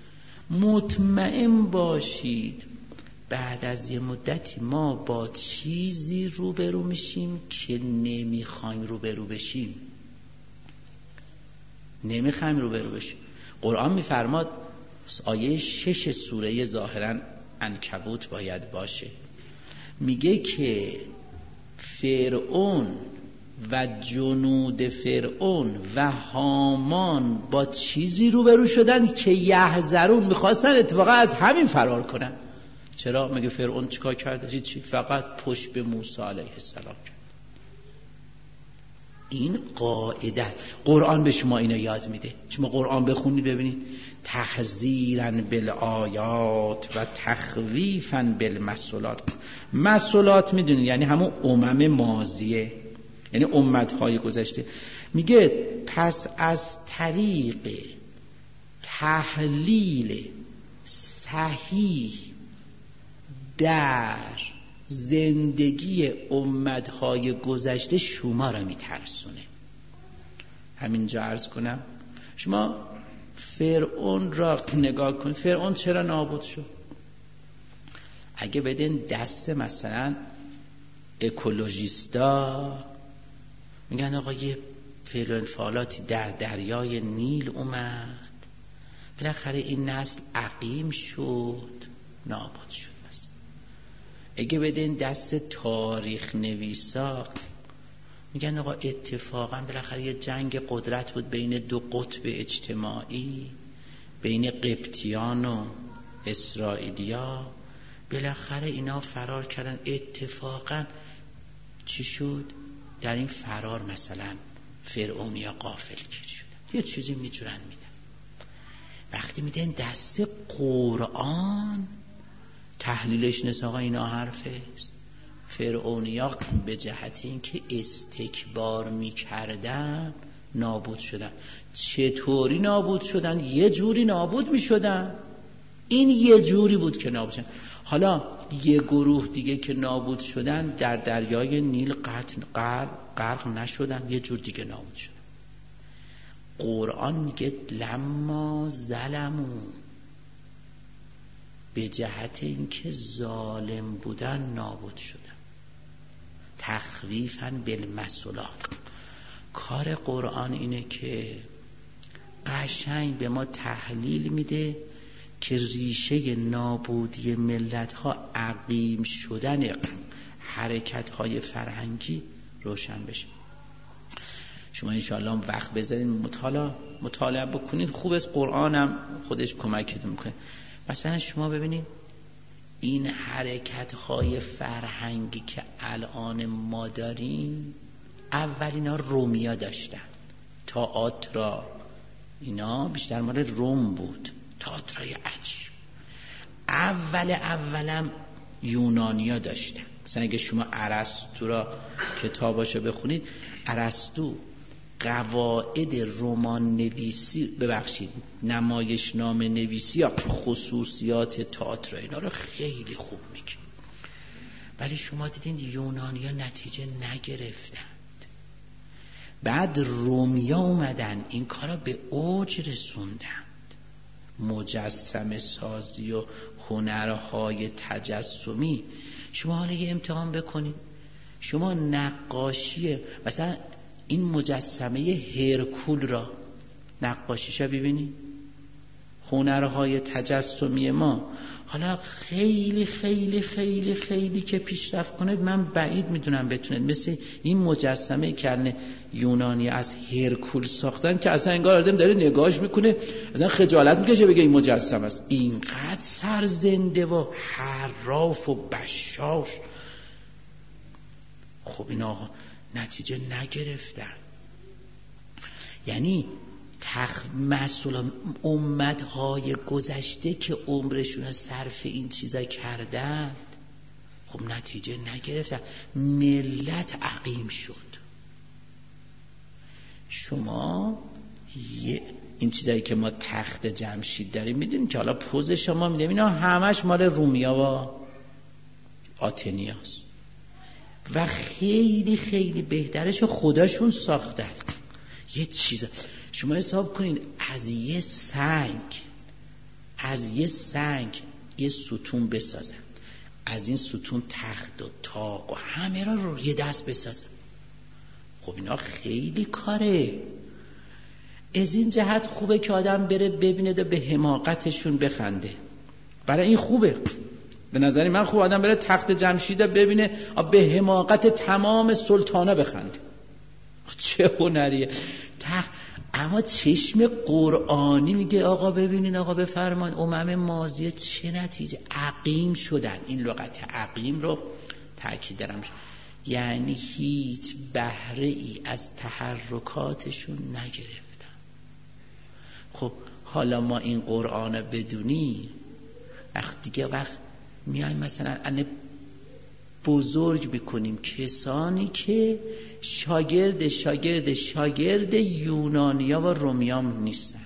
مطمئن باشید بعد از یه مدتی ما با چیزی روبرو میشیم که نمیخوایم روبرو بشیم. قرآن میفرماد آیه 6 سوره ظاهرا عنکبوت باید باشه، میگه که فرعون و جنود فرعون و هامان با چیزی روبرو شدن که یحذرون، میخواستن اتفاقا از همین فرار کنن. چرا؟ مگه فرعون چیکار کرده؟ چی؟ فقط پشت به موسی علیه السلام کرد. این قاعده قرآن به شما اینو یاد میده. شما قرآن بخونید ببینید تحذیراً بالآیات و تخویفاً بالمثلات. مثلات میدونید یعنی همون امم ماضیه، یعنی امتهای گذشته. میگه پس از طریق تحلیل صحیح در زندگی امتهای گذشته شما را میترسونه. همینجا عرض کنم شما فرعون را نگاه کنید. فرعون چرا نابود شد؟ اگه بدین دست مثلا اکولوژیستا میگن آقا یه فعل و انفعالاتی در دریای نیل اومد بالاخره این نسل عقیم شد نابود شد. اگه بدین دست تاریخ نویسا میگن آقا اتفاقا بالاخره یه جنگ قدرت بود بین دو قطب اجتماعی، بین قبطیان و اسرائیلیا، بالاخره اینا فرار کردن. اتفاقا چی شد؟ در این فرار مثلا فرعونیا غافلگیر شدن، یه چیزی میجورن میدن. وقتی میدن دست قرآن تحلیلش نیست آقا اینا حرفه است. فرعونیا به جهت اینکه استکبار میکردن نابود شدن. چطوری نابود شدن؟ یه جوری نابود میشدن. این یه جوری بود که نابود شدن. حالا یه گروه دیگه که نابود شدن در دریای نیل غرق نشدن، یه جور دیگه نابود شدن. قرآن میگه لما ظلموا، به جهت اینکه ظالم بودن نابود شدن. تخویفاً بالمثلات. کار قرآن اینه که قشنگ به ما تحلیل میده که ریشه نابودی ملت‌ها عقیم شدن حرکت‌های فرهنگی روشن بشه. شما انشاءالله وقت بذارید مطالعه بکنید. خوب است، قرآنم خودش کمکتون میکنه. مثلا شما ببینید این حرکت‌های فرهنگی که الان ما داریم، اولینا رومیا داشتن، تئاتر اینا بیشتر مال روم بود، تئاترای عجیب. اولم یونانیا داشتن. مثلا اگه شما ارسطو را کتاباشو بخونید، ارسطو قواعد رمان نویسی نمایش نامه نویسی یا خصوصیات تئاتر اینا رو خیلی خوب میگه. ولی شما دیدین یونانیا نتیجه نگرفتند. بعد رومیا اومدن این کارا به اوج رسوندند. مجسمه سازی و هنرهای تجسمی. شما حالا یه امتحان بکنید، شما نقاشی مثلا این مجسمه هرکول را نقاشیشا ببینید، هنرهای تجسمی ما حالا خیلی خیلی خیلی خیلی که پیشرفت کنید، من بعید میدونم بتونید مثل این مجسمه که یونانی از هرکول ساختن که اصلا انگار آدم داره نگاهش میکنه اصلا خجالت میکشه بگه این مجسمه است. اینقدر سرزنده و حراف و بشاش. خب اینا نتیجه نگرفتن. یعنی مسئولان امتهای گذشته که عمرشون صرف این چیزا کردند، خب نتیجه نگرفتن، ملت عقیم شد. شما این چیزایی که ما تخت جمشید داریم میدونیم که حالا پوز شما میدیم اینا همش مال رومیا و آتنیاست و خیلی خیلی بهترش خودشون ساختن. یه چیز شما حساب کنین، از یه سنگ یه ستون بسازن، از این ستون تخت و تاق و همه را رو یه دست بسازن. خب اینا خیلی کاره. از این جهت خوبه که آدم بره ببینه و به حماقتشون بخنده. برای این خوبه، به نظری من خوب آدم بره تخت جمشید ببینه به حماقت تمام سلطانا بخنده. چه هنریه اما چشم قرآنی میگه آقا ببینین، آقا بفرمان امم ماضیه چه نتیجه عقیم شدن. این لغت عقیم رو تأکید دارم، یعنی هیچ بهره ای از تحرکاتشون نگرفتن. خب حالا ما این قرآن رو بدونی، دیگه وقت میایم مثلا بزرگ بکنیم کسانی که شاگرد یونانیا و رومیام نیستن.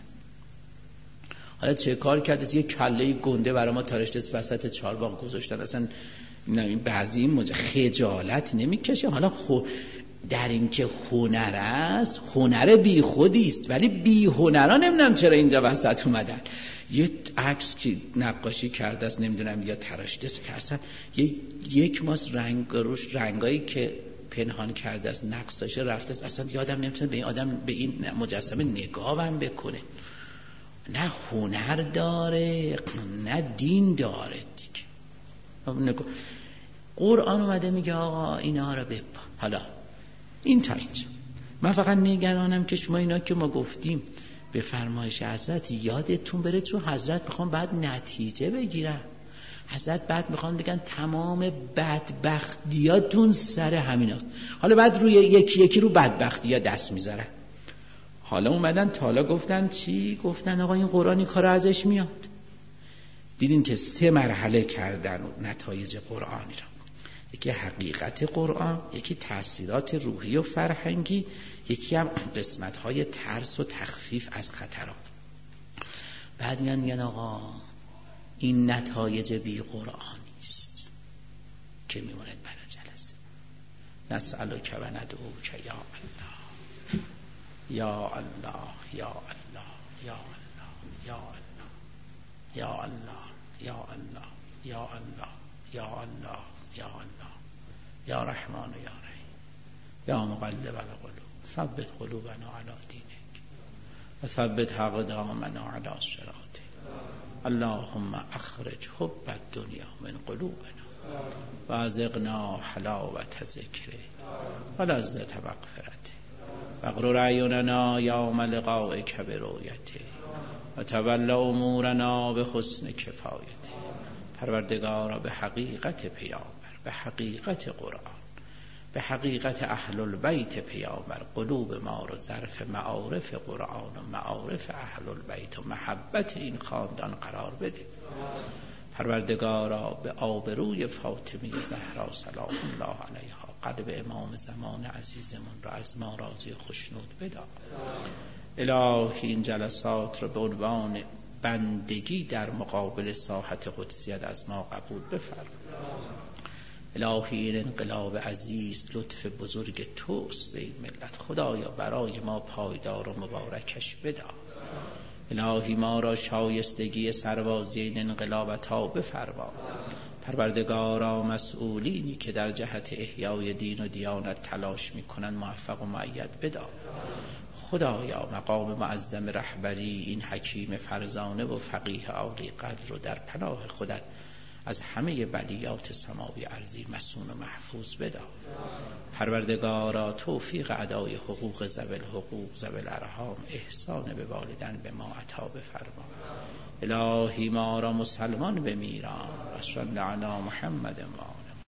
حالا چه کار کرده؟ یه کله گنده برای ما تارشته وسط چارباغ گذاشتن. اصلا این بعضی خجالت نمیکشه. حالا در این که هنر است، هنر بی خودی است، ولی بی هنرا نمیدونم چرا اینجا وسط اومدن. یه عکس که نقاشی کرده است نمیدونم یا تراشته است که اصلا یک ماس رنگایی که پنهان کرده است نقص داشته رفته است، اصلا یادم نمیتونه به این مجسمه نگاهم بکنه. نه هنر داره نه دین داره دیگه. قرآن اومده میگه آقا اینها رو بپا. حالا این تا اینجا. من فقط نگرانم که شما اینا که ما گفتیم به فرمایش حضرت یادتون بره، چون حضرت میخوان بعد نتیجه بگیرن. حضرت بعد میخوان بگن تمام بدبختیاتون سر همین هست. حالا بعد روی یکی رو بدبختیا دست میذارن. حالا اومدن تالا گفتن چی؟ گفتن آقا این قرآنی کار ازش میاد. دیدین که 3 مرحله کردن نتایج قرآنی را. یکی حقیقت قرآن، یکی تأثیرات روحی و فرهنگی، یکی هم قسمت‌های ترس و تخفیف از خطرات. بعد میگن آقا این نتایج بی قرآنی است که میموند برای جلسه. نسألک و ندعوک یا الله یا الله یا الله یا الله یا الله یا الله یا الله یا الله یا الله یا الله یا رحمان یا رحیم یا مقلب القلوب ثبت قلوبنا علی دینک و ثبت اقدامنا علی صراطک. اللهم اخرج حب الدنیا من قلوبنا و ازقنا حلاوت ذکره و لذت مغفرته و اغرر اعیننا یوم لقائک برؤیته و تول امورنا به حسن کفایته. پروردگارا به حقیقت پیامبر، به حقیقت قرآن، به حقیقت اهل البیت پیامبر قلوب ما رو ظرف معارف قرآن و معارف اهل البیت و محبت این خاندان قرار بده. پروردگارا به آبروی فاطمه زهرا سلام الله علیها قلب امام زمان عزیزمون رو از ما راضی و خوشنود بدار. الهی این جلسات رو به عنوان بندگی در مقابل ساحت قدسیت از ما قبول بفرما. الهی این انقلاب عزیز لطف بزرگ توست به این ملت، خدایا برای ما پایدار و مبارکش بدار. الهی ما را شایستگی سربازی این انقلاب عطا بفرما. پروردگارا مسئولینی که در جهت احیای دین و دیانت تلاش میکنن موفق و مؤید بدار. خدایا مقام معظم رهبری این حکیم فرزانه و فقیه عالی قدر رو در پناه خودت از همه بلیات سماوی ارضی مسون و محفوظ بدار. پروردگارا توفیق ادای حقوق ذوی الحقوق ذوی الارحام احسان به والدین به ما عطا بفرما. الهی ما را مسلمان بمیران و صلی علی محمد ما